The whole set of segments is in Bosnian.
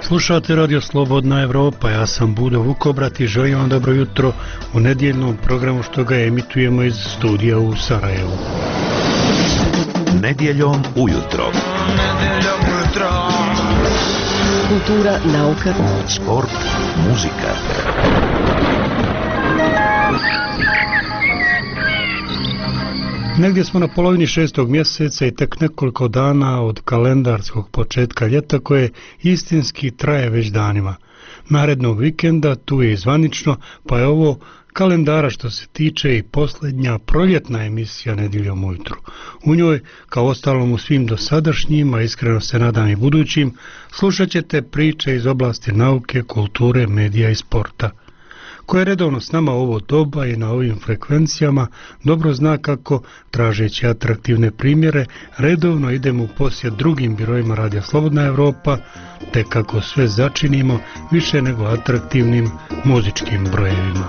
Slušate Radio Slobodna Evropa, ja sam Budo Vukobrat i želim vam dobro jutro u nedjeljnom programu što ga emitujemo iz studija u Sarajevu. Nedjeljom ujutro. Kultura, nauka, sport, muzika. Negdje smo na polovini 6. mjeseca i tek nekoliko dana od kalendarskog početka ljeta koje istinski traje već danima. Narednog vikenda tu je i zvanično, pa je ovo kalendara što se tiče i posljednja proljetna emisija Nedjeljom ujutro. U njoj, kao ostalom u svim dosadašnjima, iskreno se nadam i budućim, slušat ćete priče iz oblasti nauke, kulture, medija i sporta. Ko je redovno s nama ovo doba i na ovim frekvencijama, dobro zna kako, tražeći atraktivne primjere, redovno idemo u posjet drugim birojima Radija Slobodna Evropa, te kako sve začinimo više nego atraktivnim muzičkim brojevima.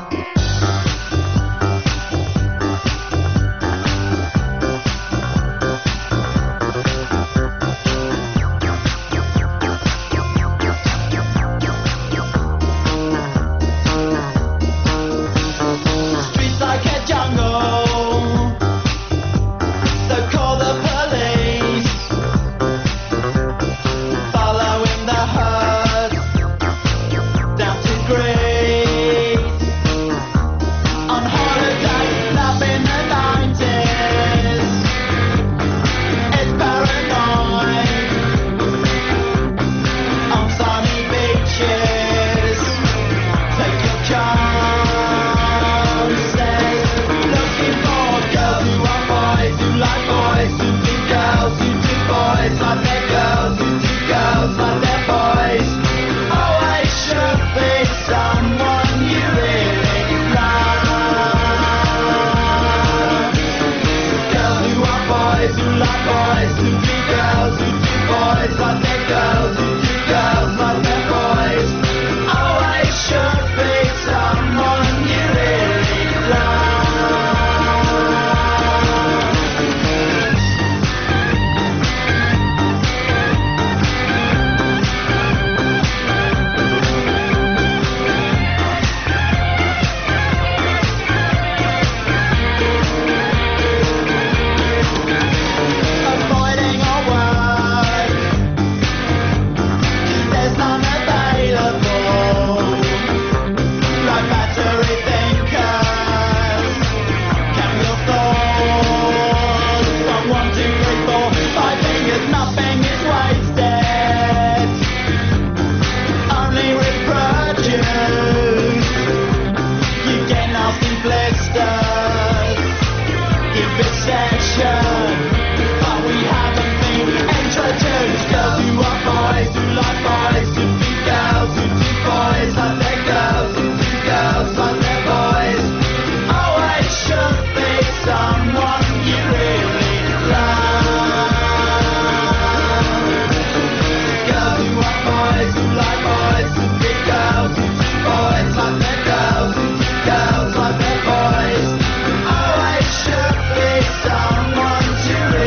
Someone to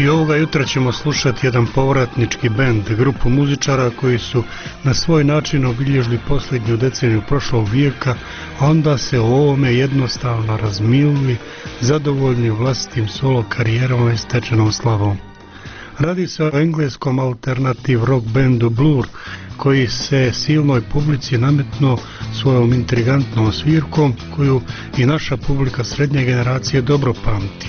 I ovoga jutra ćemo slušati jedan povratnički bend, grupu muzičara koji su na svoj način obilježili posljednju deceniju prošlog vijeka, a onda se o ovome jednostavno razmilili, zadovoljni vlastitim solo karijerama i stečenom slavom. Radi se o engleskom alternative rock bendu Blur, koji se silnoj publici nametnuo svojom intrigantnom svirkom, koju i naša publika srednje generacije dobro pamti.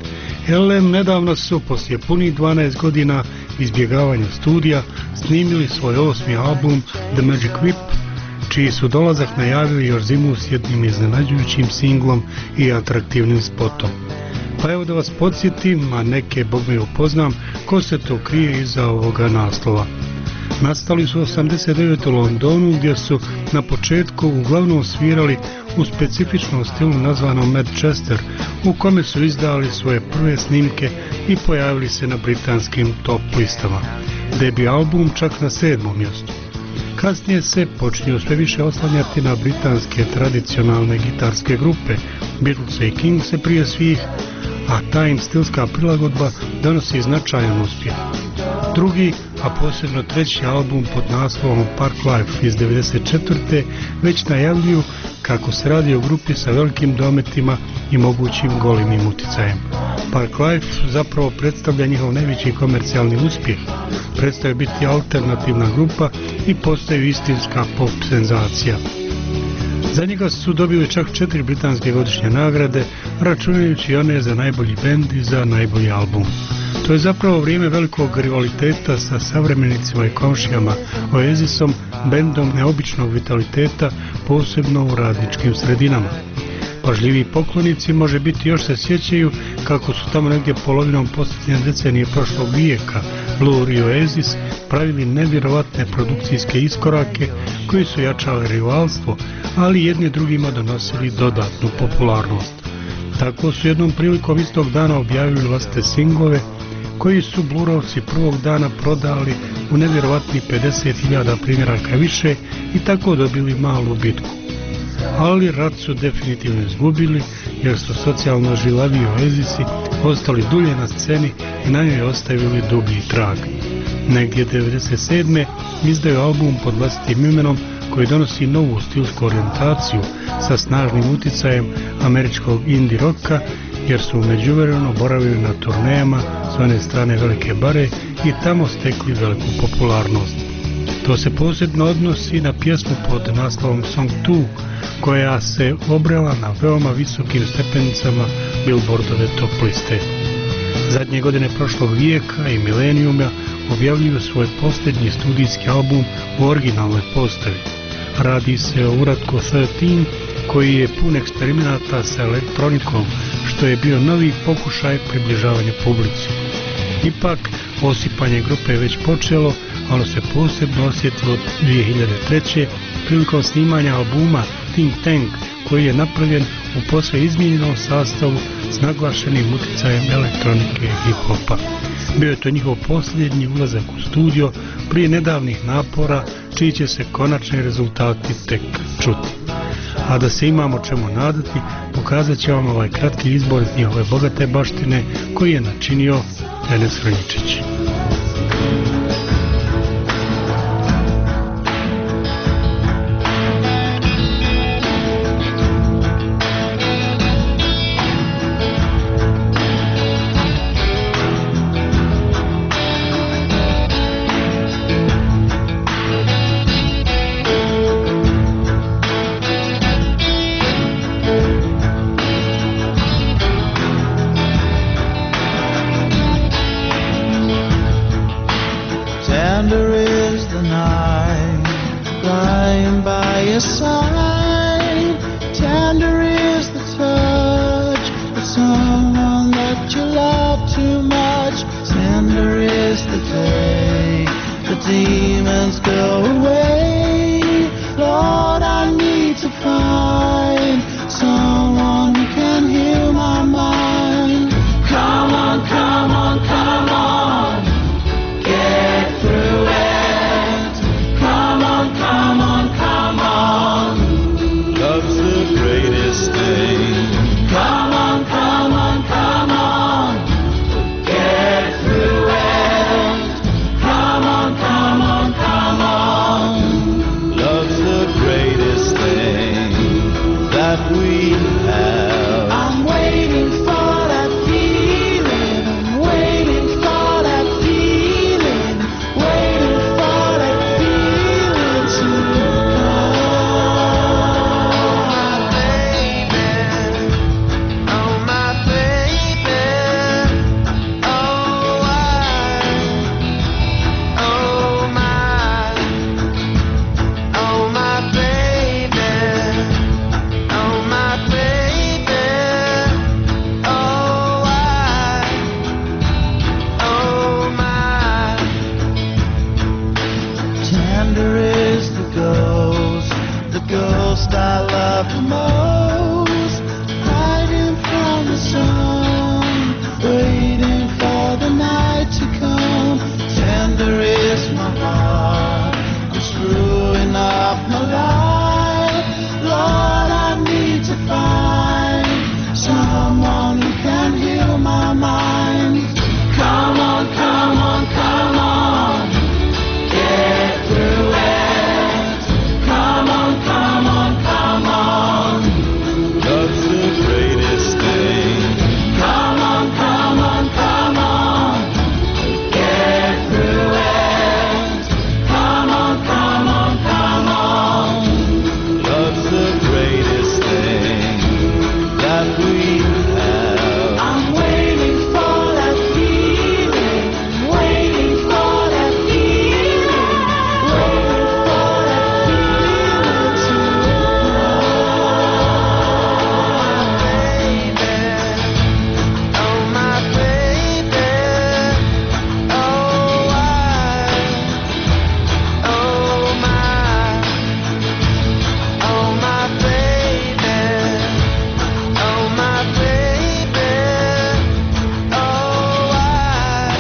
LM nedavno su, poslije punih 12 godina izbjegavanja studija, snimili svoj 8. album The Magic Whip, čiji su dolazak najavili još zimu s jednim iznenađujućim singlom i atraktivnim spotom. Pa evo da vas podsjetim, a neke bogme upoznam, ko se to krije iza ovoga naslova. Nastali su 89. u Londonu, gdje su na početku uglavnom svirali u specifičnom stilu nazvanom Manchester, u kome su izdali svoje prve snimke i pojavili se na britanskim top listama. Debi album čak na 7. mjestu. Kasnije se počinju sve više oslanjati na britanske tradicionalne gitarske grupe, Beatles i Kingse prije svih, a ta im stilska prilagodba donosi značajan uspjeh. Drugi, a posebno treći album pod naslovom Park Life iz 1994. već najavljuju kako se radi o grupi sa velikim dometima i mogućim golimim uticajem. Park Life zapravo predstavlja njihov najveći komercijalni uspjeh, predstavlja biti alternativna grupa i postaju istinska pop senzacija. Za njega su dobili čak 4 britanske godišnje nagrade, računajući one za najbolji bend i za najbolji album. To je zapravo vrijeme velikog rivaliteta sa savremenicima i komšijama Oasisom, bendom neobičnog vitaliteta, posebno u radničkim sredinama. Pažljivi poklonici može biti još se sjećaju kako su tamo negdje polovinom posljednje decenije prošlog vijeka Blur i Oasis pravili nevjerovatne produkcijske iskorake koji su jačali rivalstvo, ali jedni drugima donosili dodatnu popularnost. Tako su jednom prilikom istog dana objavili vlastite singlove koji su Blurovci prvog dana prodali u nevjerovatnih 50.000 primjeraka više i tako dobili malu bitku. Ali rat su definitivno izgubili jer su socijalno žilavi Oasisi ostali dulje na sceni i na njoj ostavili dublji trag. Negdje 1997. izdaju album pod vlastitim imenom koji donosi novu stilsku orijentaciju sa snažnim uticajem američkog indie rocka, jer su u međuvremenu boravili na turnejama s one strane Velike bare i tamo stekli veliku popularnost. To se posebno odnosi na pjesmu pod naslovom Song 2, koja se obrela na veoma visokim stepenicama Billboardove top liste. Zadnje godine prošlog vijeka i milenijuma objavljuju svoj posljednji studijski album u originalnoj postavi. Radi se o uratku 13, koji je pun eksperimenata sa elektronikom, što je bio novi pokušaj približavanja publici. Ipak, osipanje grupe je već počelo, ali se posebno osjetilo 2003. prilikom snimanja albuma Think Tank, koji je napravljen u posve izmijenjenom sastavu s naglašenim utjecajem elektronike i hip-hopa. Bio je to njihov posljednji ulazak u studio prije nedavnih napora, čiji će se konačni rezultati tek čuti. A da se imamo čemu nadati, pokazat će vam ovaj kratki izbor iz njihove bogate baštine koji je načinio Enes Hrničić. our minds. Come on, come on, come on, get through it. Come on, come on, come on, love's the greatest thing. Come on, come on, come on, get through it. Come on, come on, come on, love's the greatest thing that we have. I'm waiting for that feeling, waiting for that feeling, waiting for that feeling to grow. Oh my baby, oh I, oh my baby, oh my baby, oh I,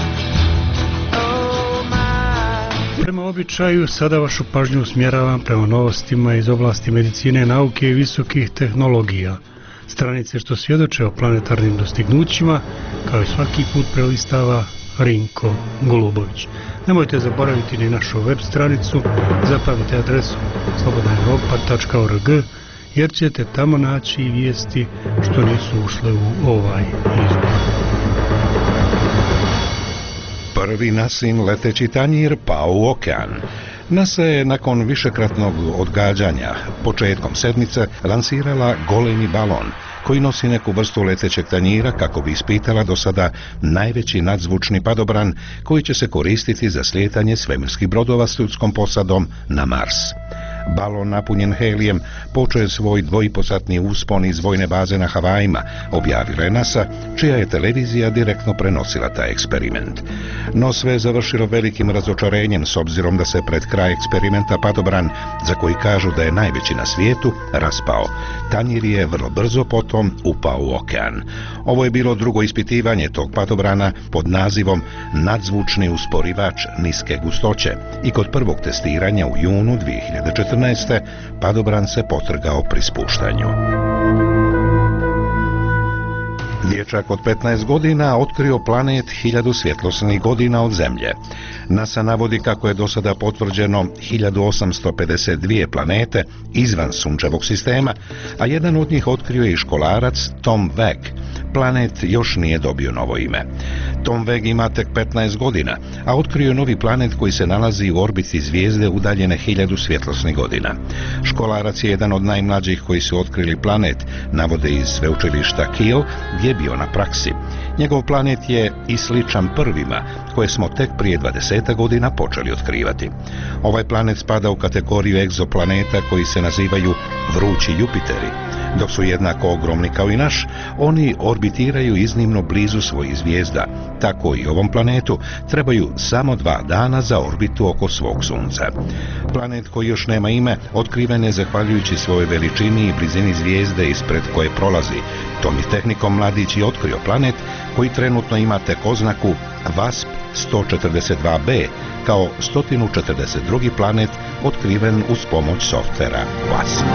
oh my. Prema običaju, sada vašu pažnju usmjeravam prema novostima iz oblasti medicine, nauke i visokih tehnologija. Stranice što svjedoče o planetarnim dostignućima, kao i svaki put prelistava Rinko Golubović. Nemojte zaboraviti ni našu web stranicu, zapamtite adresu slobodnaeuropa.org, jer ćete tamo naći i vijesti što nisu ušle u ovaj izbor. Prvi NASA-in leteći tanjir pao u okean. NASA je nakon višekratnog odgađanja početkom sedmice lansirala golemi balon koji nosi neku vrstu letećeg tanjira kako bi ispitala do sada najveći nadzvučni padobran koji će se koristiti za slijetanje svemirskih brodova s ljudskom posadom na Mars. Balon napunjen helijem počeo je svoj 2,5-satni uspon iz vojne baze na Havajima, objavila je NASA, čija je televizija direktno prenosila taj eksperiment. No sve je završilo velikim razočarenjem s obzirom da se pred kraj eksperimenta padobran, za koji kažu da je najveći na svijetu, raspao. Tanjir je vrlo brzo potom upao u okean. Ovo je bilo drugo ispitivanje tog padobrana pod nazivom nadzvučni usporivač niske gustoće i kod prvog testiranja u junu 2014. padobran se potrgao pri spuštanju. Dječak od 15 godina otkrio planet 1000 svjetlosnih godina od Zemlje. NASA navodi kako je do sada potvrđeno 1852 planete izvan sunčevog sistema, a jedan od njih otkrio je i školarac Tom Weg. Planet još nije dobio novo ime. Tom Weg ima tek 15 godina, a otkrio je novi planet koji se nalazi u orbiti zvijezde udaljene 1000 svjetlosnih godina. Školarac je jedan od najmlađih koji su otkrili planet, navode iz sveučilišta Kiel, gdje je bio na praksi. Njegov planet je i sličan prvima, koje smo tek prije 20 godina počeli otkrivati. Ovaj planet spada u kategoriju egzoplaneta koji se nazivaju vrući Jupiteri. Dok su jednako ogromni kao i naš, oni orbitiraju iznimno blizu svojih zvijezda. Tako i ovom planetu trebaju samo 2 dana za orbitu oko svog sunca. Planet koji još nema ime otkriven je zahvaljujući svojoj veličini i blizini zvijezde ispred koje prolazi. Tom je tehnikom mladić i otkrio planet koji trenutno ima tek oznaku WASP 142b kao 142. planet otkriven uz pomoć softvera WASP.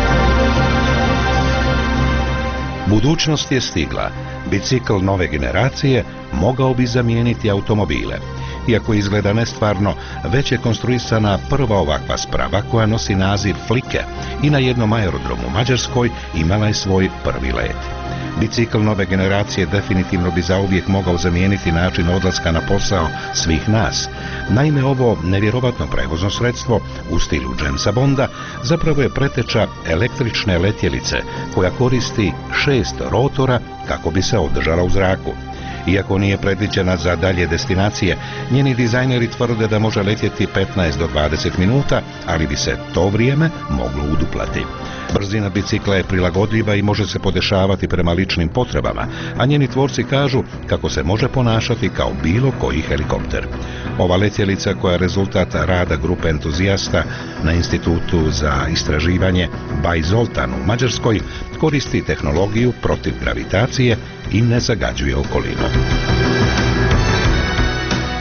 Budućnost je stigla. Bicikl nove generacije mogao bi zamijeniti automobile. Iako izgleda nestvarno, već je konstruisana prva ovakva sprava koja nosi naziv Flike i na jednom aerodromu u Mađarskoj imala je svoj prvi let. Bicikl nove generacije definitivno bi zauvijek mogao zamijeniti način odlaska na posao svih nas. Naime, ovo nevjerovatno prevozno sredstvo u stilu Jamesa Bonda zapravo je preteča električne letjelice koja koristi 6 rotora kako bi se održala u zraku. Iako nije predviđena za dalje destinacije, njeni dizajneri tvrde da može letjeti 15 do 20 minuta, ali bi se to vrijeme moglo uduplati. Brzina bicikla je prilagodljiva i može se podešavati prema ličnim potrebama, a njeni tvorci kažu kako se može ponašati kao bilo koji helikopter. Ova letjelica, koja je rezultat rada grupe entuzijasta na Institutu za istraživanje Baj Zoltan u Mađarskoj, koristi tehnologiju protiv gravitacije i ne zagađuje okolinu.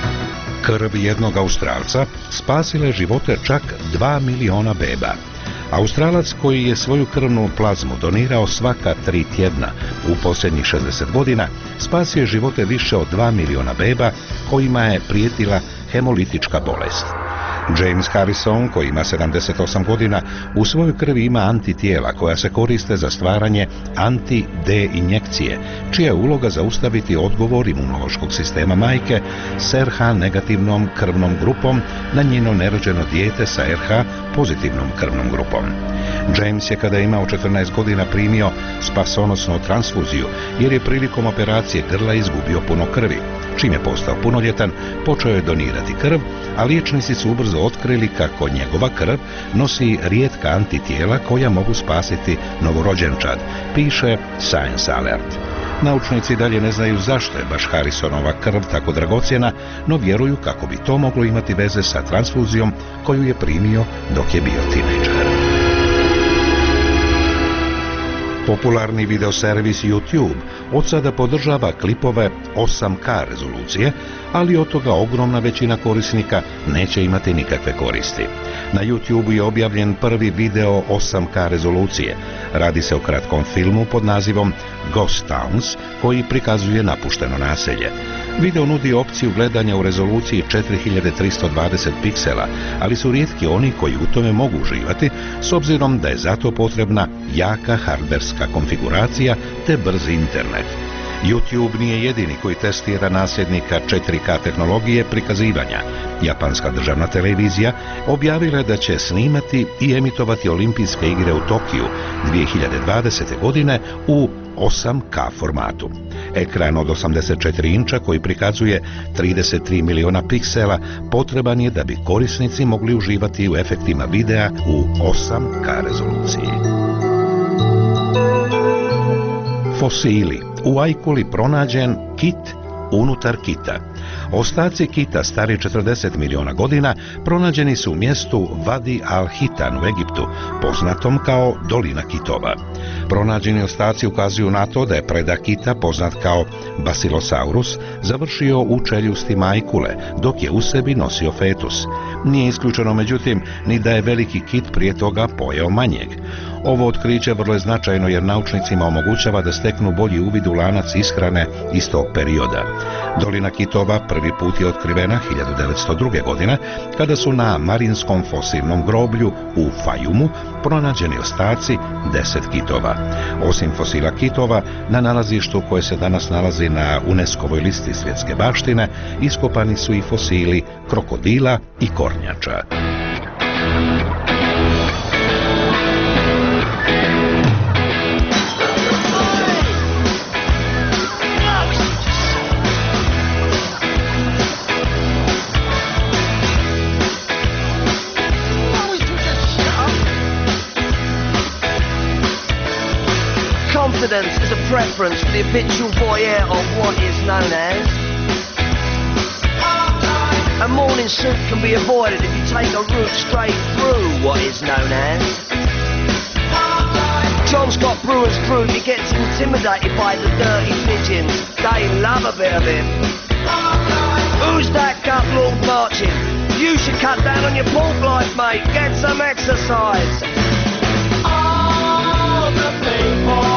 Krv jednog Australca spasila je živote čak 2 miliona beba. Australac koji je svoju krvnu plazmu donirao svaka 3 tjedna u posljednjih 60 godina spasio je živote više od 2 miliona beba kojima je prijetila hemolitička bolest. James Harrison, koji ima 78 godina, u svojoj krvi ima antitijela koja se koriste za stvaranje anti-D injekcije, čija je uloga zaustaviti odgovor imunološkog sistema majke s RH negativnom krvnom grupom na njeno nerođeno dijete sa RH pozitivnom krvnom grupom. James je kada je imao 14 godina primio spasonosnu transfuziju jer je prilikom operacije grla izgubio puno krvi. Čim je postao punoljetan, počeo je donirati krv, a liječnici su ubrzo otkrili kako njegova krv nosi rijetka antitijela koja mogu spasiti novorođenčad, piše Science Alert. Naučnici dalje ne znaju zašto je baš Harrisonova krv tako dragocjena, no vjeruju kako bi to moglo imati veze sa transfuzijom koju je primio dok je bio tinejdžer. Popularni videoservis YouTube od sada podržava klipove 8K rezolucije, ali od toga ogromna većina korisnika neće imati nikakve koristi. Na YouTube je objavljen prvi video 8K rezolucije. Radi se o kratkom filmu pod nazivom Ghost Towns koji prikazuje napušteno naselje. Video nudi opciju gledanja u rezoluciji 4320 piksela, ali su rijetki oni koji u tome mogu uživati, s obzirom da je zato potrebna jaka hardverska konfiguracija te brzi internet. YouTube nije jedini koji testira nasljednika 4K tehnologije prikazivanja. Japanska državna televizija objavila je da će snimati i emitovati olimpijske igre u Tokiju 2020. godine u 8K formatu. Ekran od 84 inča koji prikazuje 33 miliona piksela potreban je da bi korisnici mogli uživati u efektima videa u 8K rezoluciji. Fosili. U Ajkuli pronađen kit unutar kita. Ostaci kita stari 40 miliona godina pronađeni su u mjestu Wadi al-Hitan u Egiptu, poznatom kao Dolina kitova. Pronađeni ostaci ukazuju na to da je predak kita, poznat kao Basilosaurus, završio u čeljusti majkule, dok je u sebi nosio fetus. Nije isključeno međutim ni da je veliki kit prije toga pojeo manjeg. Ovo otkriće vrlo je značajno jer naučnicima omogućava da steknu bolji uvid u lanac ishrane iz tog perioda. Dolina kitova prvi put je otkrivena 1902. godine kada su na marinskom fosilnom groblju u Fajumu pronađeni ostaci 10 kitova. Osim fosila kitova, na nalazištu koje se danas nalazi na UNESCO-voj listi svjetske baštine, iskopani su i fosili krokodila i kornjača. Confidence is a preference for the habitual voyeur of what is known as. A morning suit can be avoided if you take a route straight through what is known as. John Scott Brewer's group, he gets intimidated by the dirty pigeons. They love a bit of it. Who's that gut lord marching? You should cut down on your pork life, mate. Get some exercise. All the people.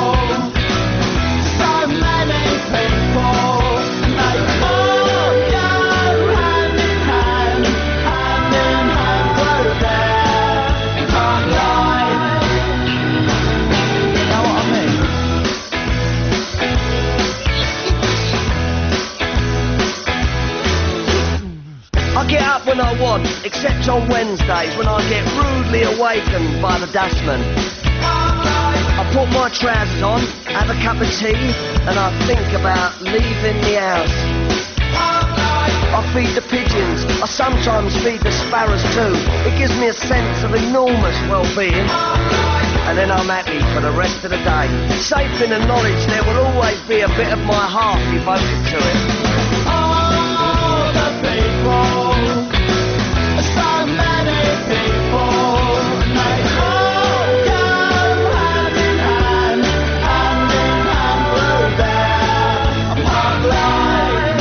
When I want, except on Wednesdays when I get rudely awakened by the dustman. I put my trousers on, have a cup of tea, and I think about leaving the house. I feed the pigeons, I sometimes feed the sparrows too. It gives me a sense of enormous well-being. And then I'm happy for the rest of the day, safe in the knowledge there will always be a bit of my heart devoted to it. All the people. So many people, they all go hand in hand through their park line.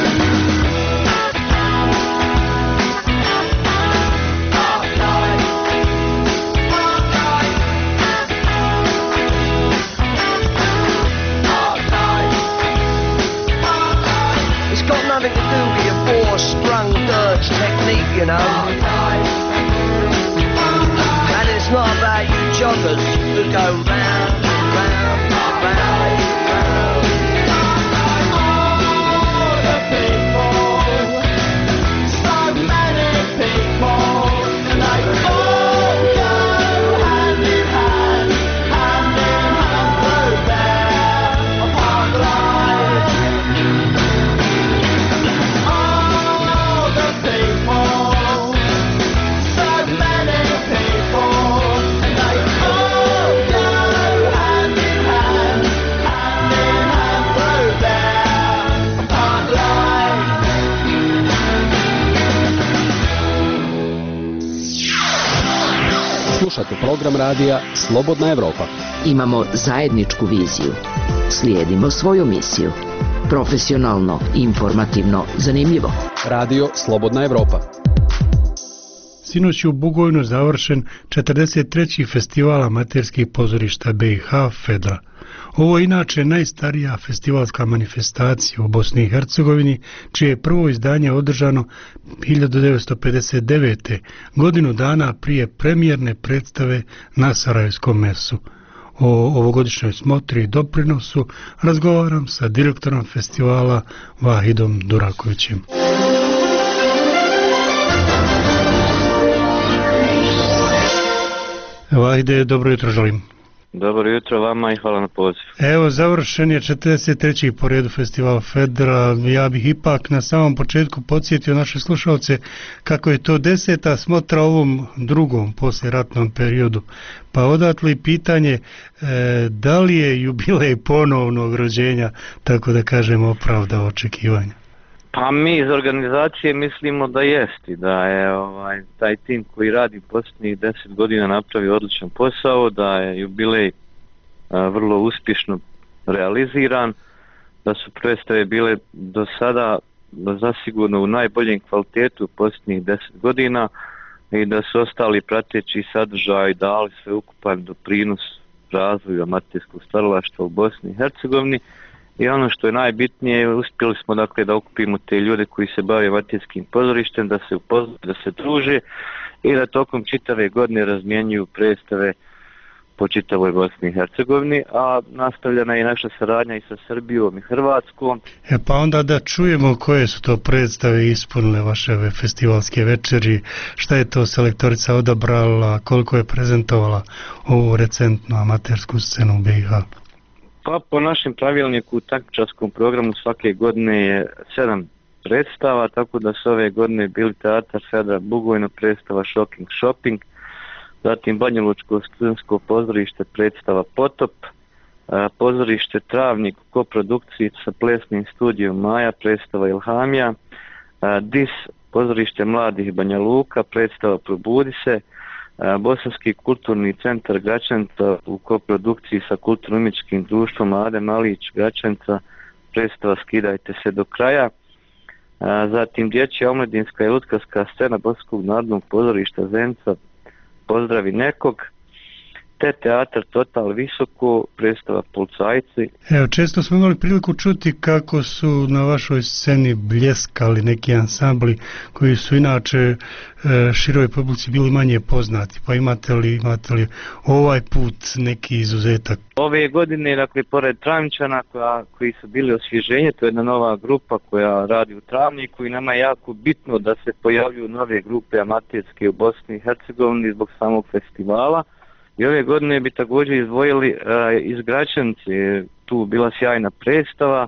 Park line. you know. And it's not about you joggers who go round, round, round, round. All the people, so many people, and they all go hand in hand, hand in hand through there, upon life. All the people, so many people, and they all go hand in hand, hand in hand through there, upon life. Slušate program radija Slobodna Evropa. Imamo zajedničku viziju. Slijedimo svoju misiju. Profesionalno, informativno, zanimljivo. Radio Slobodna Evropa. Sinoć je u Bugojnu završen 43. festival amaterskih pozorišta BiH FEDRA. Ovo je inače najstarija festivalska manifestacija u Bosni i Hercegovini, čije je prvo izdanje održano 1959. godinu dana prije premijerne predstave na Sarajevskom mesu. O ovogodišnjoj smotri i doprinosu razgovaram sa direktorom festivala Vahidom Durakovićem. Vahide, dobro jutro želim. Dobro jutro vama i hvala na pozivu. Evo, završen je 43. po redu festival FEDRA. Ja bih ipak na samom početku podsjetio naše slušalce kako je to 10. smotra ovom drugom poslijeratnom periodu. Pa odatle pitanje da li je jubilej ponovnog rođenja, tako da kažemo, opravdao očekivanja? Pa mi iz organizacije mislimo da jest i da je taj tim koji radi posljednjih 10 godina napravio odličan posao, da je jubilej vrlo uspješno realiziran, da su predstave bile do sada zasigurno u najboljem kvalitetu posljednjih 10 godina i da su ostali prateći sadržaj dali sveukupan doprinos razvoju amaterskog stvaralaštva u Bosni i Hercegovini. I ono što je najbitnije, uspjeli smo dakle da okupimo te ljude koji se bave amaterskim pozorištem, da se upoznaju, da se druže i da tokom čitave godine razmjenjuju predstave po čitavoj Bosni i Hercegovini, a nastavljena je naša saradnja i sa Srbijom i Hrvatskom. Pa onda da čujemo koje su to predstave ispunile vaše festivalske večeri, šta je to selektorica odabrala, koliko je prezentovala ovu recentnu amatersku scenu u BiH? Pa po našem pravilniku u takmičarskom programu svake godine je 7 predstava, tako da su ove godine bili teatar FEDRA Bugojno, predstava Shocking Shopping, zatim Banjalučko studentsko pozorište, predstava Potop, pozorište Travnik u koprodukciji sa plesnim studijom Maja, predstava Ilhamija, DIS, pozorište mladih Banja Luka, predstava Probudi se, Bosanski kulturni centar Gračanca u koprodukciji sa kulturno-umjetničkim društvom Ade Malić Gračanca, predstava Skidajte se do kraja, zatim dječja omladinska i lutkarska scena Bosanskog narodnog pozorišta Zenca, Pozdravi nekog, te teatar Total Visoko, predstava Policajci. Evo, često smo imali priliku čuti kako su na vašoj sceni bljeskali neki ansambli koji su inače široj publici bili manje poznati. Pa imate li ovaj put neki izuzetak? Ove godine, dakle, pored Travničana koji su bili osvježenje, to je jedna nova grupa koja radi u Travniku i nama je jako bitno da se pojavljuju nove grupe amaterske u Bosni i Hercegovini zbog samog festivala. I ove godine bi također izdvojili iz Gračance, tu bila sjajna predstava.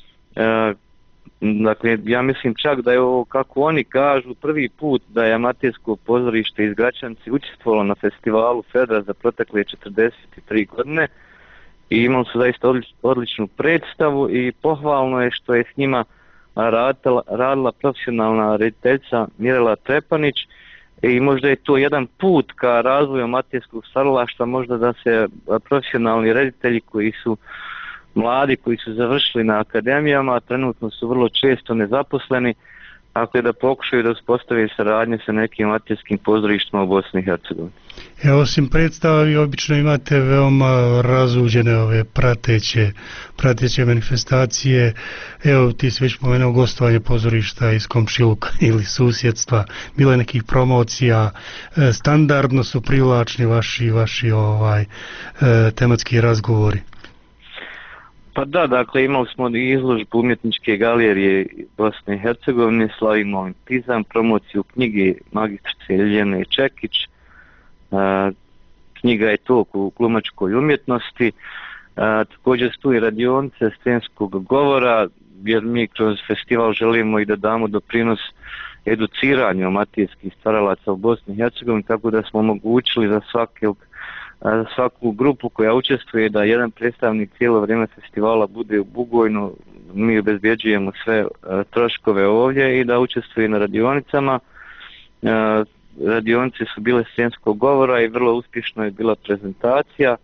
Dakle, ja mislim čak da je ovo, kako oni kažu, prvi put da je amatersko pozorište iz Gračance učestvovalo na festivalu FEDRA za protekle 43 godine. I imali su zaista odličnu predstavu i pohvalno je što je s njima radila profesionalna rediteljica Mirela Trepanić. I možda je to jedan put ka razvoju amaterskog stvaralaštva, možda da se profesionalni reditelji koji su mladi, koji su završili na akademijama, trenutno su vrlo često nezaposleni, dakle da pokušaju da uspostave saradnje sa nekim amaterskim pozorištima u Bosni i Hercegovini. Osim predstava vi obično imate veoma razuđene ove prateće manifestacije. Evo ti si već pomenuo gostovanje pozorišta iz komšiluka ili susjedstva, bilo je nekih promocija, standardno su privlačni vaši tematski razgovori. Pa da, dakle imali smo izložbu umjetničke galerije Bosne i Hercegovine, Slavimo olimpizam, promociju knjige magistrice Ljiljane Čekić, knjiga je to u glumačkoj umjetnosti, također su tu i radionice scenskog govora, jer mi kroz festival želimo i da damo doprinos educiranju amaterskih stvaralaca u Bosni i Hercegovini, tako da smo omogućili za svaku grupu koja učestvuje da jedan predstavnik cijelo vrijeme festivala bude u Bugojnu, mi obezbjeđujemo sve troškove ovdje i da učestvuje na radionicama. Radionice su bile scenskog govora i vrlo uspješno je bila prezentacija.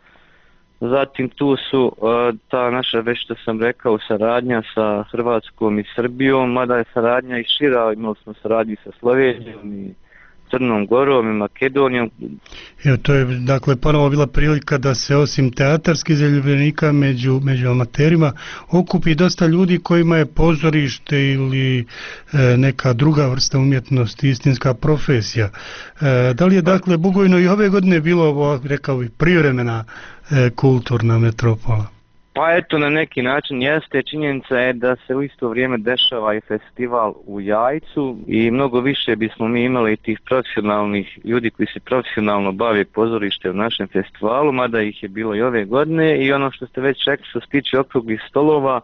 Zatim tu su ta naša, već što sam rekao, saradnja sa Hrvatskom i Srbijom, mada je saradnja i šira, imali smo saradnju sa Slovenijom i Crnom Gorom i Makedonijom. Evo, to je dakle ponovo bila prilika da se osim teatarskih zaljubljenika među amaterima okupi dosta ljudi kojima je pozorište ili neka druga vrsta umjetnosti istinska profesija. Da li je dakle Bugojno i ove godine bilo, rekao bih, privremena kulturna metropola? Pa eto, na neki način jeste. Činjenica je da se u isto vrijeme dešava i festival u Jajcu i mnogo više bismo mi imali tih profesionalnih ljudi koji se profesionalno bave pozorište u našem festivalu, mada ih je bilo i ove godine. I ono što ste već rekli, što se tiče okruglih stolova,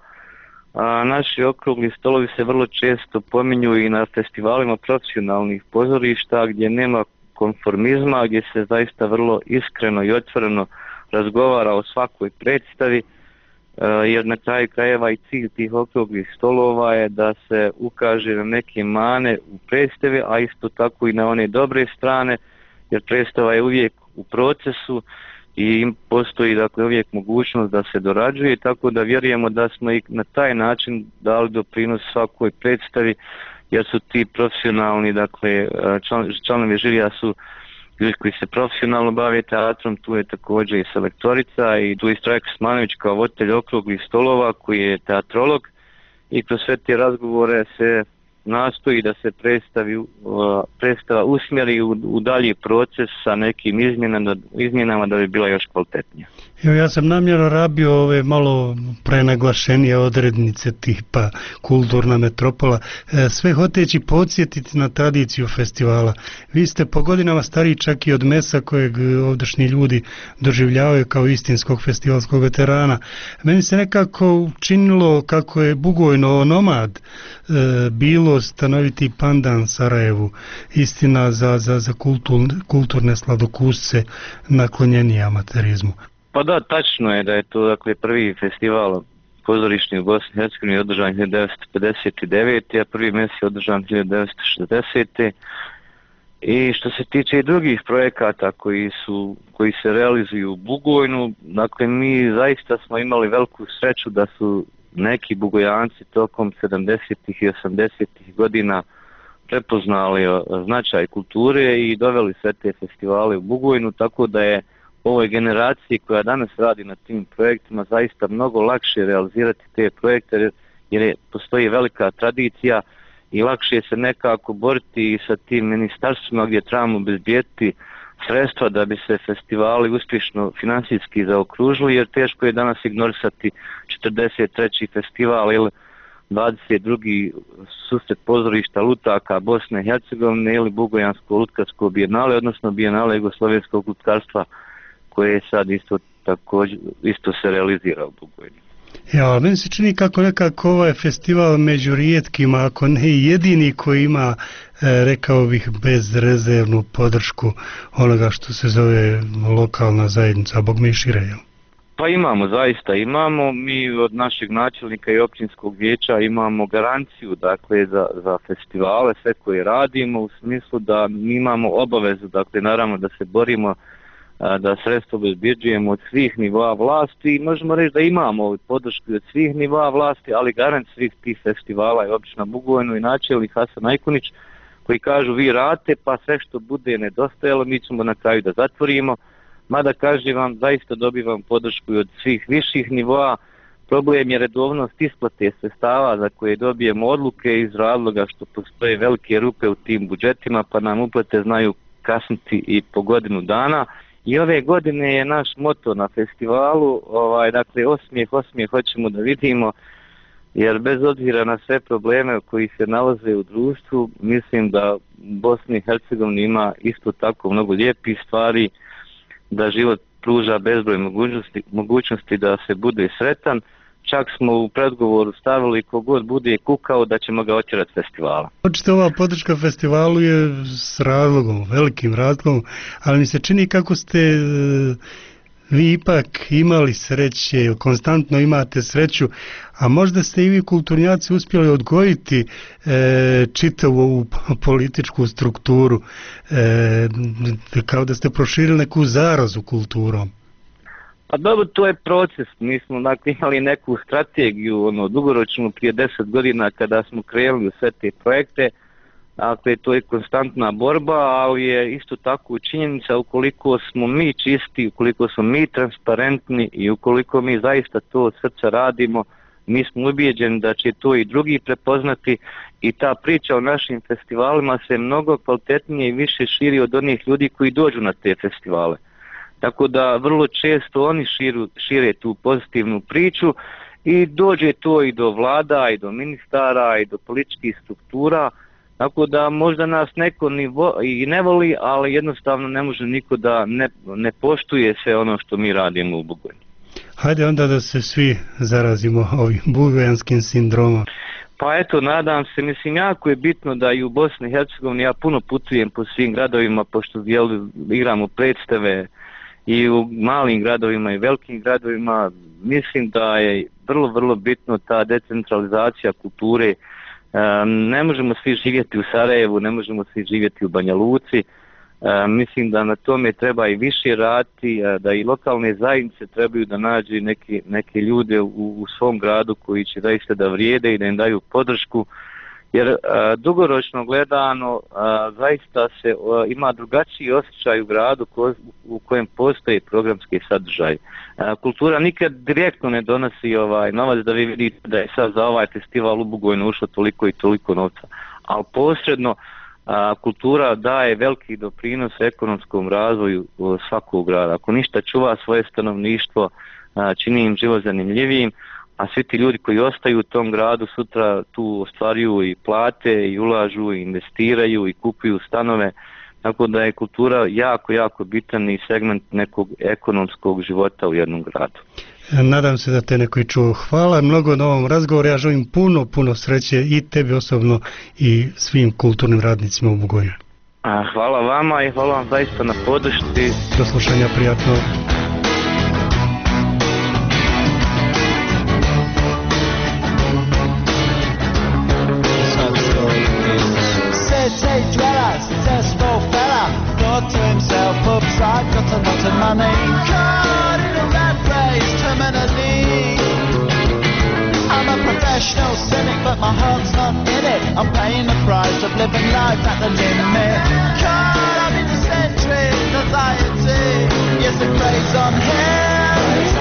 naši okrugli stolovi se vrlo često pominju i na festivalima profesionalnih pozorišta gdje nema konformizma, gdje se zaista vrlo iskreno i otvoreno razgovara o svakoj predstavi, jer na kraju krajeva i cilj tih okruglih stolova je da se ukaže na neke mane u predstavi, a isto tako i na one dobre strane, jer predstava je uvijek u procesu i postoji dakle uvijek mogućnost da se dorađuje, tako da vjerujemo da smo i na taj način dali doprinos svakoj predstavi, jer su ti profesionalni, dakle članovi žirija su ljudi koji se profesionalno bave teatrom, tu je također i selektorica i tu je Strajko Smanović kao voditelj okruglih stolova koji je teatrolog i kroz sve te razgovore se nastoji da se predstava usmjeri u dalji proces sa nekim izmjenama da bi bila još kvalitetnija. Evo, ja sam namjerno rabio ove malo prenaglašenije odrednice tipa kulturna metropola, sve hoteći podsjetiti na tradiciju festivala. Vi ste po godinama stariji čak i od Mesa kojeg ovdašnji ljudi doživljavaju kao istinskog festivalskog veterana. Meni se nekako činilo kako je Bugojno nomad bilo stanoviti pandan Sarajevu, istina za kulturne sladokusce naklonjeni amaterizmu. Pa da, tačno je da je to dakle prvi festival pozorišni u Bosni i Hercegovini održan 1959. a prvi mes je održan 1960. I što se tiče i drugih projekata koji se realizuju u Bugojnu, dakle mi zaista smo imali veliku sreću da su neki Bugojanci tokom 70. i 80. godina prepoznali značaj kulture i doveli sve te festivale u Bugojnu, tako da je ovoj generaciji koja danas radi na tim projektima zaista mnogo lakše realizirati te projekte jer postoji velika tradicija i lakše se nekako boriti sa tim ministarstvima gdje trebamo obezbijeti sredstva da bi se festivali uspješno financijski zaokružili, jer teško je danas ignorisati 43. festival ili 22. susret pozorišta lutaka Bosne i Hercegovine ili Bugojansko lutkarsko bijenale, odnosno bijenale jugoslovenskog lutkarstva koje je sad isto se realizira u Bugojnu. Ja, meni se čini kako nekako ovaj festival među rijetkima, ako ne jedini koji ima, rekao bih, bezrezervnu podršku onoga što se zove lokalna zajednica, a bog mi šire, jel? Pa zaista imamo, mi od našeg načelnika i općinskog vijeća imamo garanciju, dakle, za festivale, sve koje radimo, u smislu da mi imamo obavezu, dakle, naravno da se borimo da sredstvo obezbjeđujemo od svih nivoa vlasti i možemo reći da imamo podršku od svih nivoa vlasti, ali garant svih tih festivala je općina Bugojno i načelnik Hasan Ajkunić koji kažu vi radite pa sve što bude nedostajalo mi ćemo na kraju da zatvorimo, mada kažem vam zaista dobivam podršku i od svih viših nivoa. Problem je redovnost isplate sredstava za koje dobijemo odluke iz razloga što postoje velike rupe u tim budžetima pa nam uplate znaju kasniti i po godinu dana. I ove godine je naš moto na festivalu, dakle osmijeh hoćemo da vidimo, jer bez obzira na sve probleme koji se nalaze u društvu, mislim da Bosni i Hercegovini ima isto tako mnogo lijepih stvari, da život pruža bezbroj mogućnosti da se bude sretan. Čak smo u predgovoru stavili kogod bude kukao da ćemo ga otjerati festivala. Očito ova podrška festivalu je s razlogom, velikim razlogom, ali mi se čini kako ste vi ipak imali sreće, konstantno imate sreću, a možda ste i vi kulturnjaci uspjeli odgojiti čitavu ovu političku strukturu, kao da ste proširili neku zarazu kulturom. Pa dobro, to je proces. Mi smo imali neku strategiju, dugoročnu prije 10 godina kada smo krenuli u sve te projekte. Dakle, to je konstantna borba, ali je isto tako činjenica ukoliko smo mi čisti, ukoliko smo mi transparentni i ukoliko mi zaista to od srca radimo, mi smo ubijeđeni da će to i drugi prepoznati i ta priča o našim festivalima se mnogo kvalitetnije i više širi od onih ljudi koji dođu na te festivale. Tako da vrlo često oni šire tu pozitivnu priču i dođe to i do vlada, i do ministara, i do političkih struktura. Tako da možda nas neko i ne voli, ali jednostavno ne može niko da ne poštuje sve ono što mi radimo u Bugojnu. Hajde onda da se svi zarazimo ovim bugojanskim sindromom. Pa eto, nadam se, mislim, jako je bitno da i u Bosni i Hercegovini ja puno putujem po svim gradovima, pošto igramo predstave i u malim gradovima i velikim gradovima. Mislim da je vrlo, vrlo bitno ta decentralizacija kulture. Ne možemo svi živjeti u Sarajevu, ne možemo svi živjeti u Banja Luci. Mislim da na tome treba i više raditi, da i lokalne zajednice trebaju da nađu neke ljude u svom gradu koji će zaista da vrijede i da im daju podršku. Jer dugoročno gledano zaista se ima drugačiji osjećaj u gradu u kojem postoje programski sadržaj. Kultura nikad direktno ne donosi novac da vi vidite da je sad za ovaj festival u Bugojnu ušlo toliko i toliko novca. Ali posredno kultura daje veliki doprinos ekonomskom razvoju svakog grada. Ako ništa čuva svoje stanovništvo, čini im život zanimljivijim, a svi ti ljudi koji ostaju u tom gradu sutra tu ostvaruju i plate i ulažu i investiraju i kupuju stanove, tako da je kultura jako, jako bitan i segment nekog ekonomskog života u jednom gradu. Nadam se da te neko i čuo. Hvala mnogo na ovom razgovoru, ja želim puno sreće i tebi osobno i svim kulturnim radnicima u Bugojnu. Hvala vama i hvala vam zaista na podršci. Do slušanja, prijatno. Successful fella, thought to himself, upside, got a lot of money, caught in a rat race, terminally. I'm a professional cynic, but my heart's not in it. I'm paying the price of living life at the limit. Caught up in the centuries, anxiety, yes, it preys on him.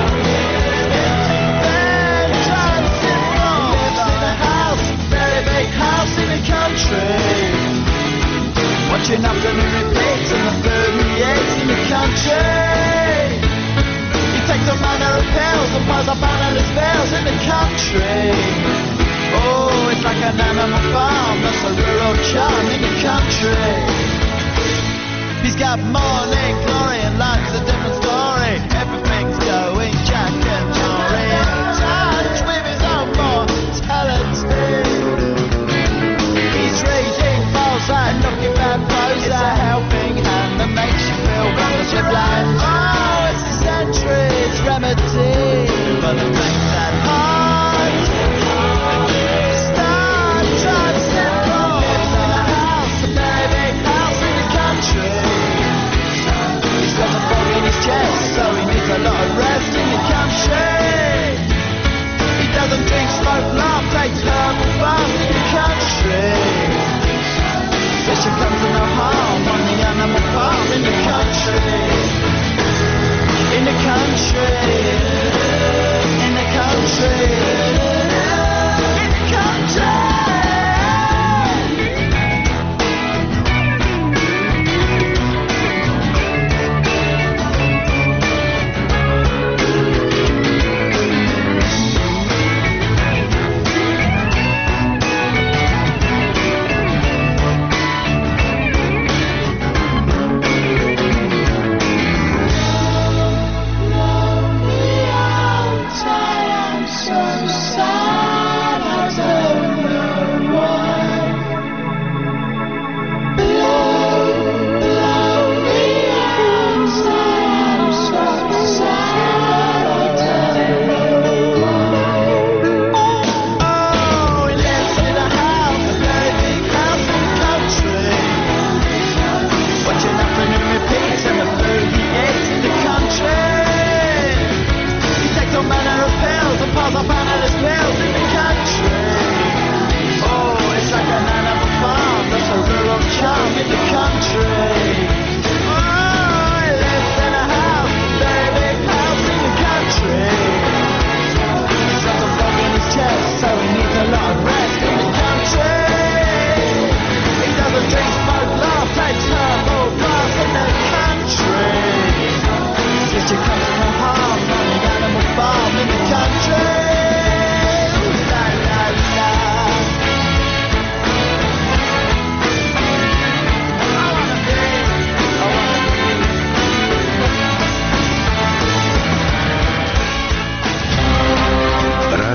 Then transform, lives in a house, very big house in the country. Watching afternoon repeats and the food he eats in the country. He takes a manner of pills and piles up analyst bills in the country. Oh, it's like an animal farm, that's a rural charm in the country. He's got morning glory and life's a different story. Everything's going Jack and Jory, in touch with his own mortality. He's reading false and looking bad prose. It's a helping hand that makes you feel wonderfully blind. Oh, it's the century's remedy for the things that hard. Start trying simple. Lives in a house, a very big house in the country. He's got a bug in his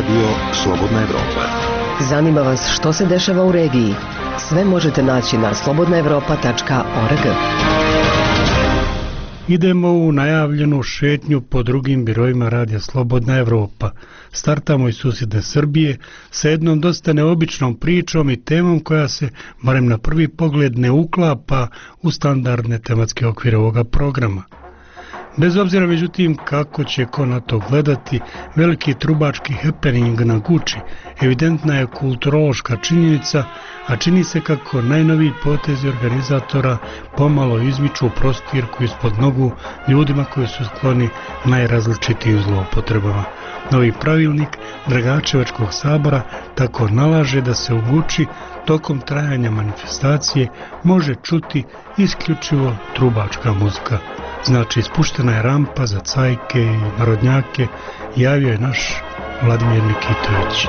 Radio Slobodna Evropa. Zanima vas što se dešava u regiji? Sve možete naći na slobodnaevropa.org. Idemo u najavljenu šetnju po drugim biroima Radija Slobodna Evropa. Startamo iz susjedne Srbije sa jednom dosta neobičnom pričom i temom koja se, barem na prvi pogled, ne uklapa u standardne tematske okvire ovoga programa. Bez obzira, međutim, kako će ko na to gledati, veliki trubački happening na Guči evidentna je kulturološka činjenica, a čini se kako najnoviji potezi organizatora pomalo izmiču prostirku ispod nogu ljudima koji su skloni najrazličitijim zloupotrebama. Novi pravilnik Dragačevačkog sabora tako nalaže da se u Guči tokom trajanja manifestacije može čuti isključivo trubačka muzika. Znači, ispuštena je rampa za cajke i narodnjake, javio je naš Vladimir Nikitović.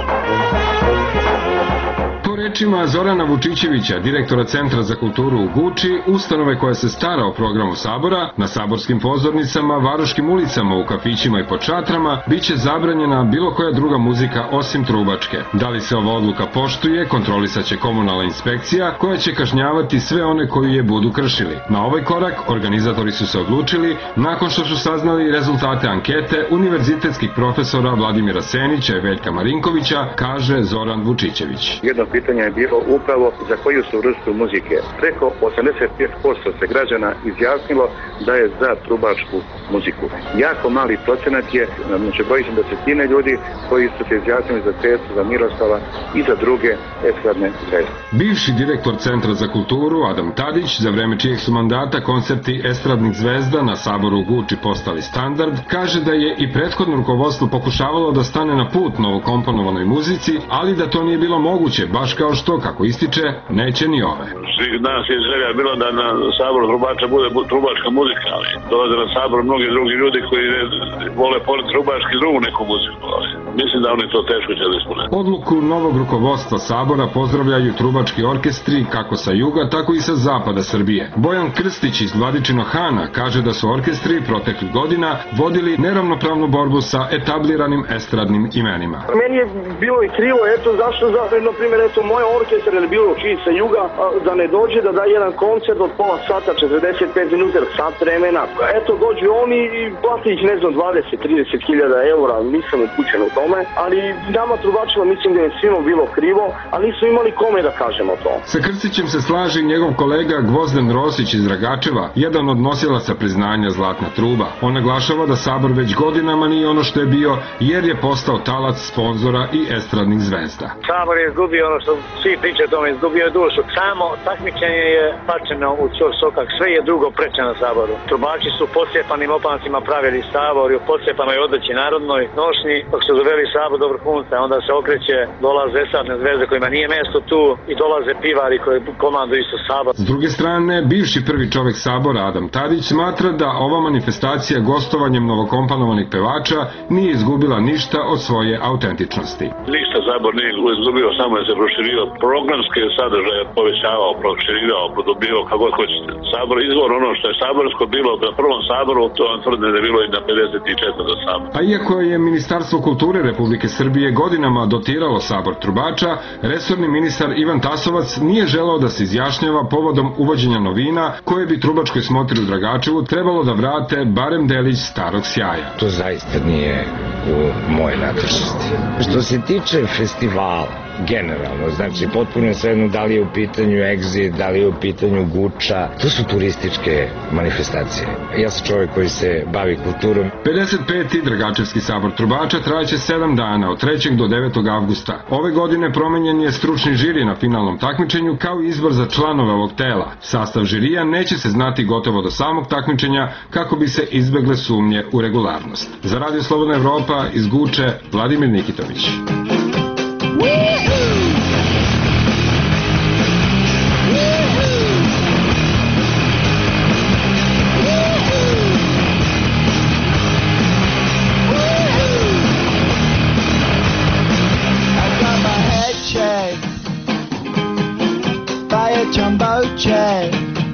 Po rečima Zorana Vučićevića, direktora Centra za kulturu u Guči, ustanove koja se stara o programu sabora, na saborskim pozornicama, varoškim ulicama, u kafićima i pod šatrama, bit će zabranjena bilo koja druga muzika osim trubačke. Da li se ova odluka poštuje, kontrolisat će komunalna inspekcija, koja će kažnjavati sve one koji je budu kršili. Na ovaj korak organizatori su se odlučili nakon što su saznali rezultate ankete univerzitetskih profesora Vladimira Senića i Veljka Marinkovića, kaže Zoran Vučićević. Jedno pitanje je bilo upravo za koju su vrstu muzike. Preko 85% se građana izjasnilo da je za trubačku muziku. Jako mali procenat je, znači bojim se da desetine ljudi koji su se izjasnili za Cecu, za Miroslava i za druge estradne zvezde. Bivši direktor Centra za kulturu Adam Tadić, za vreme čijeg su mandata koncepti estradnih zvezda na saboru u Guči postali standard, kaže da je i prethodno rukovodstvo pokušavalo da stane na put novokomponovanoj muzici, ali da to nije bilo moguće, baš kao što, kako ističe, neće ni ove. Svih nas je želja bilo da na saboru trubača bude trubačka muzika, ali dolaze na sabor mnogi drugi ljudi koji vole pored trubački drugu neku muziku, ali mislim da oni to teško će da ispune. Odluku novog rukovodstva sabora pozdravljaju trubački orkestri kako sa juga, tako i sa zapada Srbije. Bojan Krstić iz Vladičinog Hana kaže da su orkestri proteklih godina vodili neravnopravnu borbu sa etabliranim estradnim imenima. Meni je bilo i krivo, eto zašto, na primjer, eto moj orkestar je bilo čiji sa juga, da ne dođe da da jedan koncert od pola sata, 45 minuta, sat vremena. Eto dođu oni i plati ih, ne znam, 20-30 hiljada eura, nisam upućen u tome, ali nama trubačima mislim da je svima bilo krivo, a nismo imali kome da kažemo to. Sa Krstićem se slaže i njegov kolega Gvozden Rosić iz Dragačeva, jedan od nosilaca priznanja Zlatna truba. On naglašava da sabor već godinama nije ono što je bio, jer je postao talac sponzora i estradnih zvezda. Sabor je izgubio ono što svi pričaju o tome, izgubio je dušu. Samo takmičenje je bačeno u čor sokak, sve je drugo preče na saboru. Trubači su podsjepanim opancima pravili sabor i u podsjepanoj odeći narodnoj nošnji, dok su doveli sabor do vrhunca, onda se okreće, dolaze estradne zvezde kojima nije mesto tu i dolaze pivari koji komanduju isto sabor. S druge strane, bivši prvi čovek sabora Adam Tadić smatra da ova manifestacija gostovanjem novokomponovanih pevača nije izgubila ništa od svoje autentičnosti. Ništa sabor nije izgubio, samo je se proširio, programske sadržaje povećavao, proširivao, podobivao, kako hoćete. Sabor izvor ono što je saborsko bilo na prvom saboru, to vam tvrde da je bilo i na 54. saboru. A iako je Ministarstvo kulture Republike Srbije godinama dotiralo sabor trubača, resorni ministar Ivan Tasovac nije želeo da se izjašnjava povodom uvođenja novina koje bi trubačkoj smotri u Dragačevu trebalo da vrate barem delić starog sjaja. To zaista nije u moje nadležnosti. Što se tiče festivala, generalno, znači potpuno je svejedno da li je u pitanju Exit, da li je u pitanju Guča, to su turističke manifestacije. Ja sam čovjek koji se bavi kulturom. 55. Dragačevski sabor trubača trajaće 7 dana, od 3. do 9. avgusta. Ove godine promenjen je stručni žiri na finalnom takmičenju, kao i izbor za članove ovog tela. Sastav žirija neće se znati gotovo do samog takmičenja, kako bi se izbegle sumnje u regularnost. Za Radio Slobodna Evropa iz Guče, Vladimir Nikitović. Jumbo jet.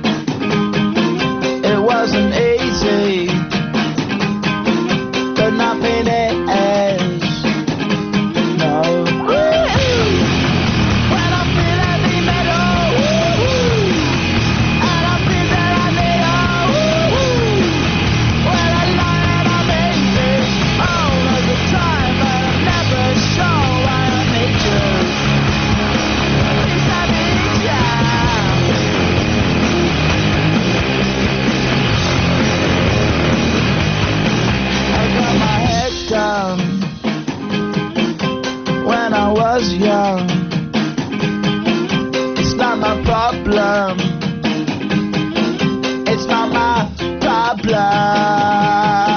It wasn't easy, but nothing is. was young. It's not my problem. It's not my problem.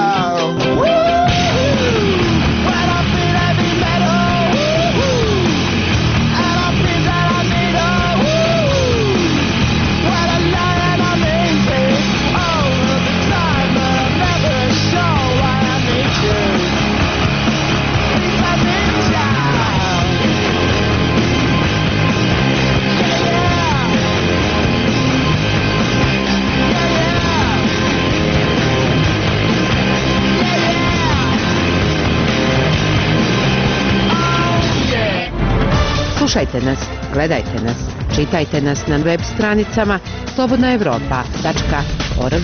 Slušajte nas, gledajte nas, čitajte nas na web stranicama slobodnaevropa.org.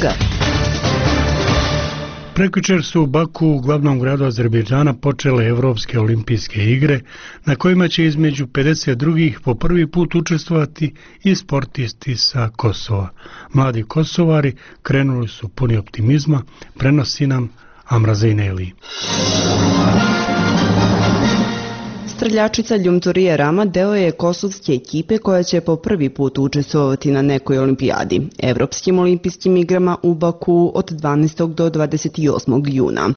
Prekjučer su u Baku, glavnom gradu Azerbejdžana, počele Evropske olimpijske igre, na kojima će između 50 drugih po prvi put učestvovati i sportisti sa Kosova. Mladi Kosovari krenuli su puni optimizma, prenosi nam Amra Zejneli. Streljačica Ljumturije Rama deo je kosovske ekipe koja će po prvi put učestvovati na nekoj olimpijadi, Evropskim olimpijskim igrama u Baku od 12. do 28. juna.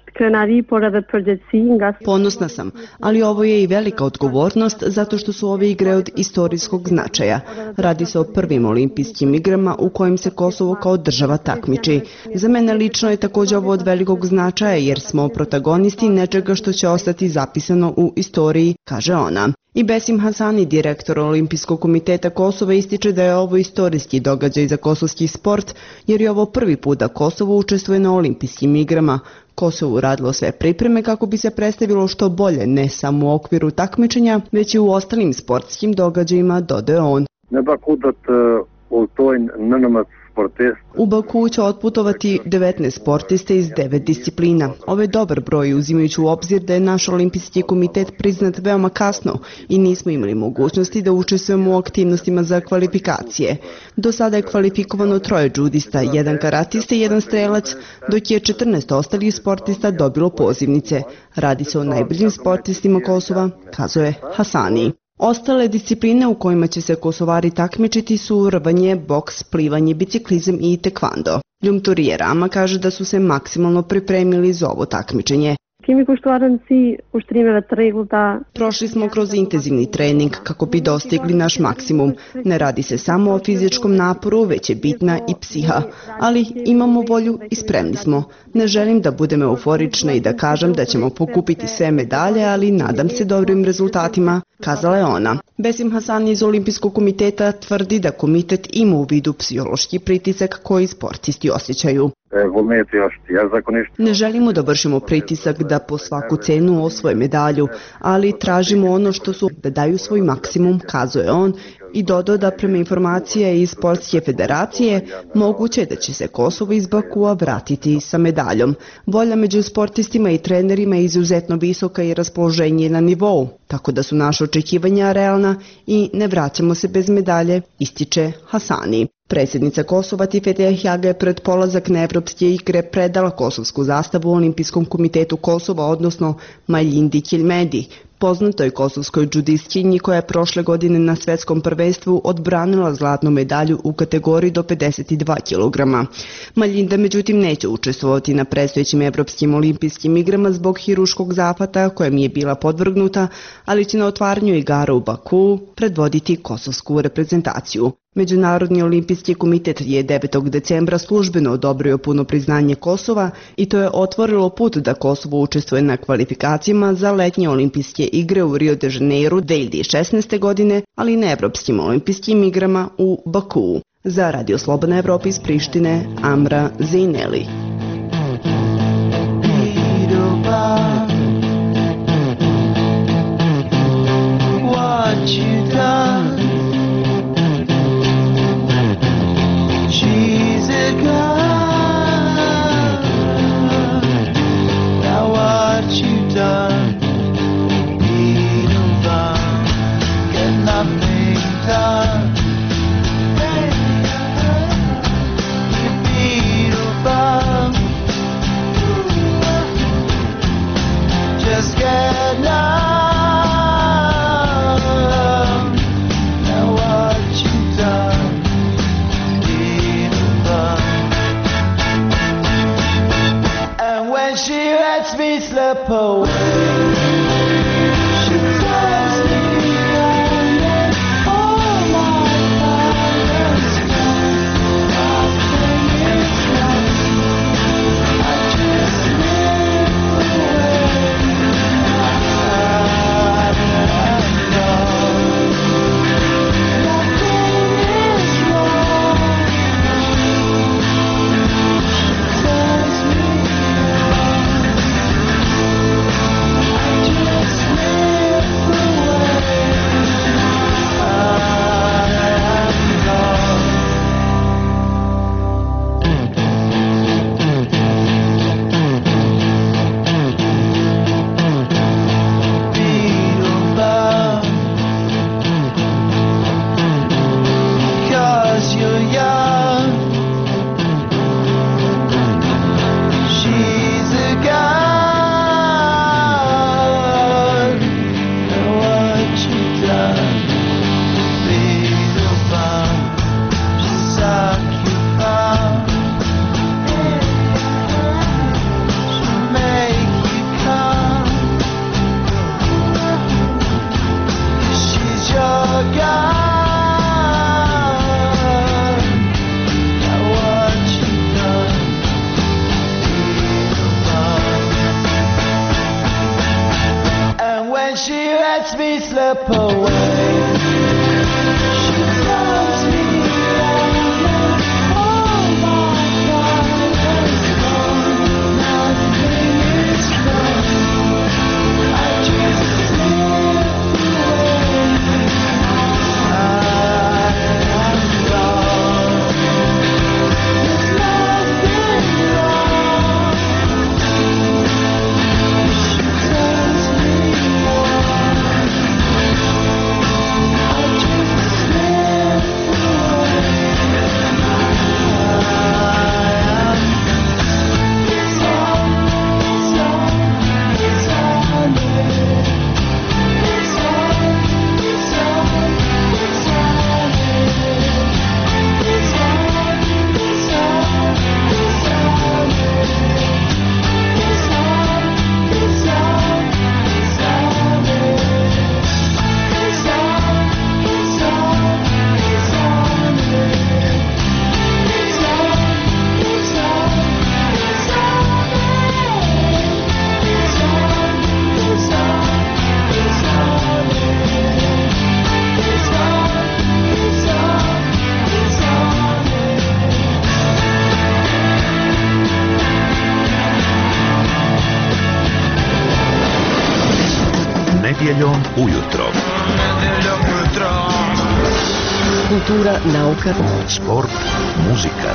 Ponosna sam, ali ovo je i velika odgovornost zato što su ove igre od istorijskog značaja. Radi se o prvim olimpijskim igrama u kojim se Kosovo kao država takmiči. Za mene lično je također ovo od velikog značaja jer smo protagonisti nečega što će ostati zapisano u istoriji, kaže ona. I Besim Hasani, direktor Olimpijskog komiteta Kosova, ističe da je ovo istorijski događaj za kosovski sport jer je ovo prvi put da Kosovo učestvuje na olimpijskim igrama. Kosovo uradilo sve pripreme kako bi se predstavilo što bolje, ne samo u okviru takmičenja, već i u ostalim sportskim događajima, dodaje on. U Baku će otputovati 19 sportiste iz 9 disciplina. Ovo je dobar broj uzimajući u obzir da je naš olimpijski komitet priznat veoma kasno i nismo imali mogućnosti da učestvujemo u aktivnostima za kvalifikacije. Do sada je kvalifikovano 3 džudista, 1 karatista i 1 strelac, dok je 14 ostalih sportista dobilo pozivnice. Radi se o najboljim sportistima Kosova, kazuje Hasani. Ostale discipline u kojima će se Kosovari takmičiti su rvanje, boks, plivanje, biciklizam i tekvando. Ljumturije Rama kaže da su se maksimalno pripremili za ovo takmičenje. Prošli smo kroz intenzivni trening kako bi dostigli naš maksimum. Ne radi se samo o fizičkom naporu, već je bitna i psiha. Ali imamo volju i spremni smo. Ne želim da budem euforična i da kažem da ćemo pokupiti sve medalje, ali nadam se dobrim rezultatima, kazala je ona. Besim Hasani iz Olimpijskog komiteta tvrdi da komitet ima u vidu psihološki pritisak koji sportisti osjećaju. Ne želimo da vršimo pritisak da po svaku cenu osvoje medalju, ali tražimo ono što su da daju svoj maksimum, kazuje on, i dodao da prema informacija iz Sportske federacije moguće je da će se Kosovo iz Bakua vratiti sa medaljom. Volja među sportistima i trenerima je izuzetno visoka i raspoloženje na nivou, tako da su naše očekivanja realna i ne vraćamo se bez medalje, ističe Hasani. Predsjednica Kosova Tifete Hjaga je pred polazak na Evropske igre predala kosovsku zastavu Olimpijskom komitetu Kosova, odnosno Majlindi Kilmedi, poznatoj kosovskoj džudistkinji koja je prošle godine na svetskom prvenstvu odbranila zlatnu medalju u kategoriji do 52 kg. Majlinda međutim neće učestvovati na predstojećim Evropskim olimpijskim igrama zbog hiruškog zahvata kojem je bila podvrgnuta, ali će na otvaranju igara u Baku predvoditi kosovsku reprezentaciju. Međunarodni olimpijski komitet je 9. decembra službeno odobrio puno priznanje Kosova i to je otvorilo put da Kosovo učestvuje na kvalifikacijama za letnje olimpijske igre u Rio de Janeiro 2016. godine, ali i na Evropskim olimpijskim igrama u Baku. Za Radio Slobodna Evropa iz Prištine, Amra Zejneli. she lets me slip away. She tells me that all my pride has gone. Nothing is wrong. I just slip away. I am lost. There's nothing wrong. She tells me why. I just slip away. It's on it. It's on it. It's on it. It's on it. It's on it. It's on it. It's on Nedjeljom ujutro. Kultura, nauka, sport, muzika.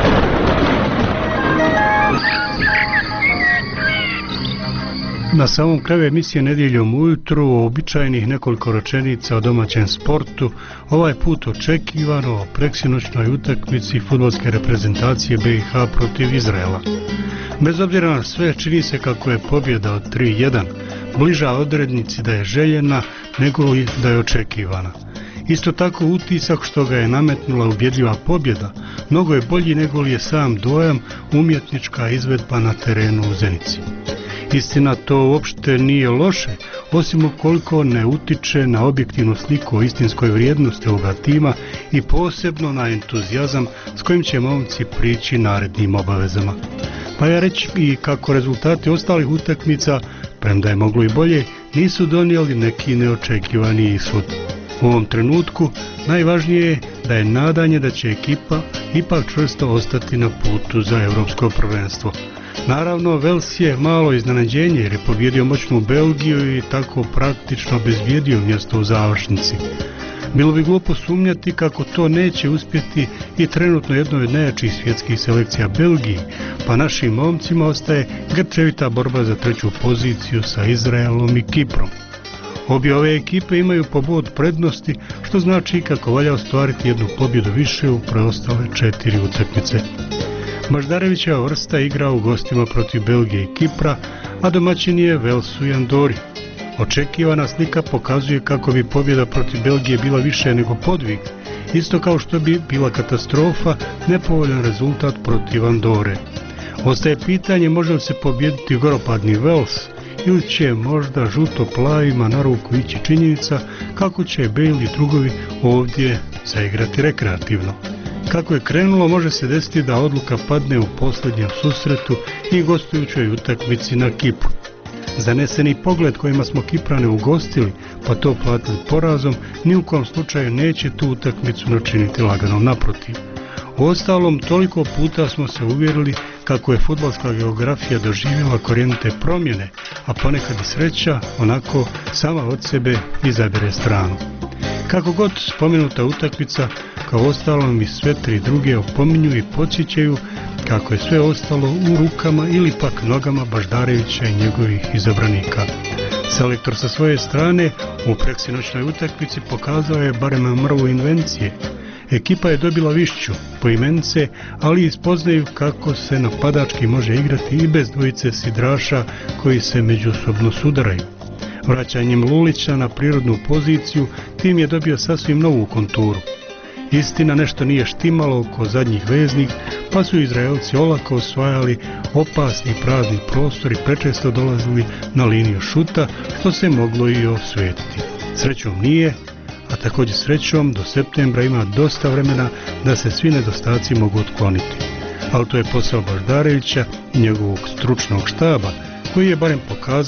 Na samom kraju emisije Nedjeljom ujutru uobičajenih nekoliko rečenica o domaćem sportu, ovaj put očekivano o preksinoćnoj utakmici fudbalske reprezentacije BiH protiv Izraela. Bez obzira na sve, čini se kako je pobjeda od 3-1 bliža odrednici da je željena nego li da je očekivana. Isto tako utisak što ga je nametnula ubjedljiva pobjeda mnogo je bolji nego li je sam dojam umjetnička izvedba na terenu u Zenici. Istina, to uopšte nije loše, osim ukoliko ne utiče na objektivnu sliku o istinskoj vrijednosti ovoga tima i posebno na entuzijazam s kojim će momci prići narednim obavezama. Pa ja reći i kako rezultati ostalih utakmica, premda je moglo i bolje, nisu donijeli neki neočekivani ishod. U ovom trenutku najvažnije je da je nadanje da će ekipa ipak čvrsto ostati na putu za europsko prvenstvo. Naravno, Vels je malo iznenađenje jer je pobjedio moćnu Belgiju i tako praktično obezbijedio mjesto u završnici. Bilo bi glupo sumnjati kako to neće uspjeti i trenutno jednoj od najjačih svjetskih selekcija Belgiji, pa našim momcima ostaje grčevita borba za treću poziciju sa Izraelom i Kiprom. Obje ove ekipe imaju po bod prednosti, što znači kako valja ostvariti jednu pobjedu više u preostale 4 utakmice. Baždarevićeva vrsta igra u gostima protiv Belgije i Kipra, a domaćin je Velsu i Andori. Očekivana slika pokazuje kako bi pobjeda protiv Belgije bila više nego podvig, isto kao što bi bila katastrofa nepovoljan rezultat protiv Andore. Ostaje pitanje može li se pobijediti goropadni Vels ili će možda žuto-plavima na ruku ići činjenica kako će Bale i drugovi ovdje zaigrati rekreativno. Kako je krenulo, može se desiti da odluka padne u posljednjem susretu i gostujućoj utakmici na Kipru. Zaneseni pogled kojima smo Kiprane ugostili, pa to platili porazom, ni u kom slučaju neće tu utakmicu načiniti laganom, naprotiv. Uostalom, toliko puta smo se uvjerili kako je fudbalska geografija doživjela korijenite promjene, a ponekad i sreća onako sama od sebe izabere stranu. Kako god spomenuta utakmica, kao ostalom i sve tri druge opominju i podsjećaju kako je sve ostalo u rukama ili pak nogama Baždarevića i njegovih izabranika. Selektor sa svoje strane u preksinoćnoj utakmici pokazao je barem mrvu invencije. Ekipa je dobila višću, poimence, ali i spoznaju kako se napadački može igrati i bez dvojice sidraša koji se međusobno sudaraju. Vraćanjem Lulića na prirodnu poziciju, tim je dobio sasvim novu konturu. Istina, nešto nije štimalo oko zadnjih veznih, pa su Izraelci olako osvajali opasni prazni prostor i prečesto dolazili na liniju šuta, što se moglo i osvetiti. Srećom nije, a također srećom do septembra ima dosta vremena da se svi nedostaci mogu otkloniti. Ali to je posao Baždarevića i njegovog stručnog štaba, koji je barem pokazao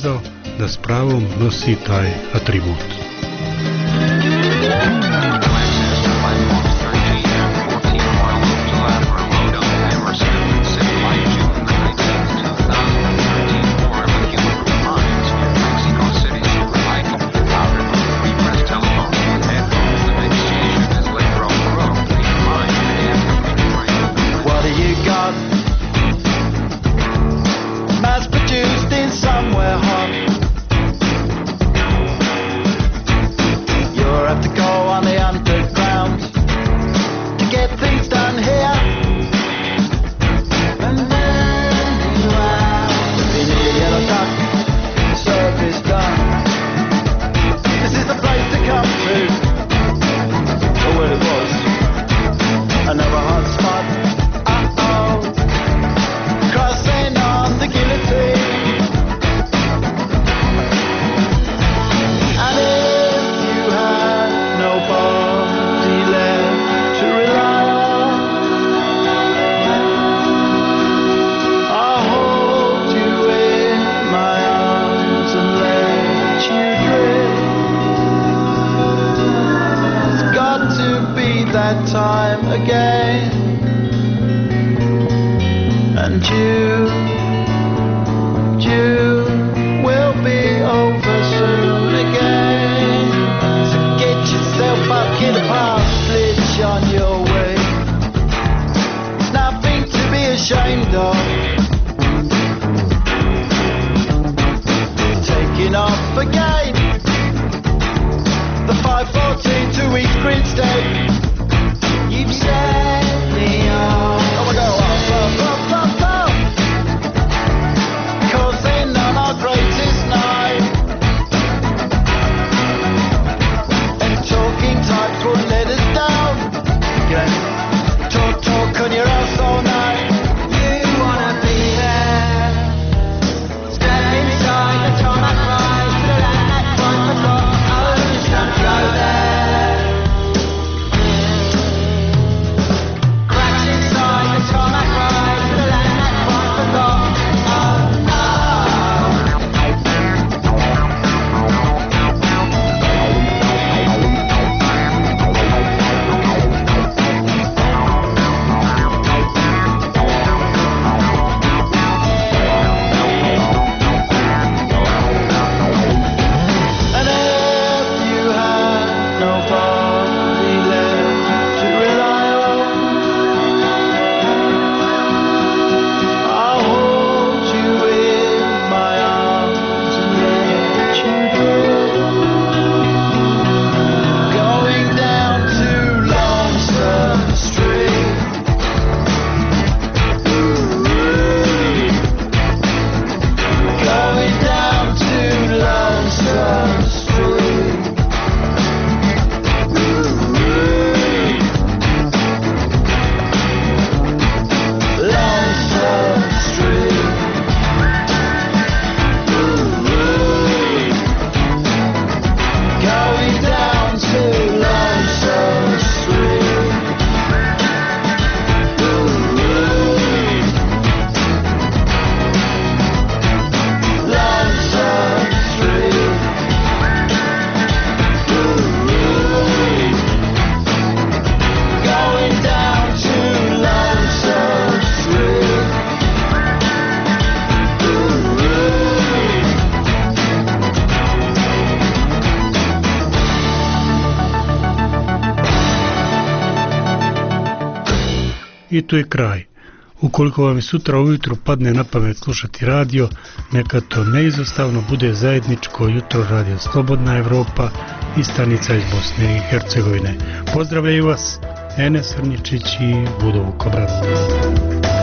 da s pravom nosi taj atribut. I tu je kraj. Ukoliko vam sutra ujutru padne na pamet slušati radio, neka to neizostavno bude zajedničko jutro Radio Slobodna Evropa i stanica iz Bosne i Hercegovine. Pozdravljaju vas Enes Rničić i Budo Vukobrad.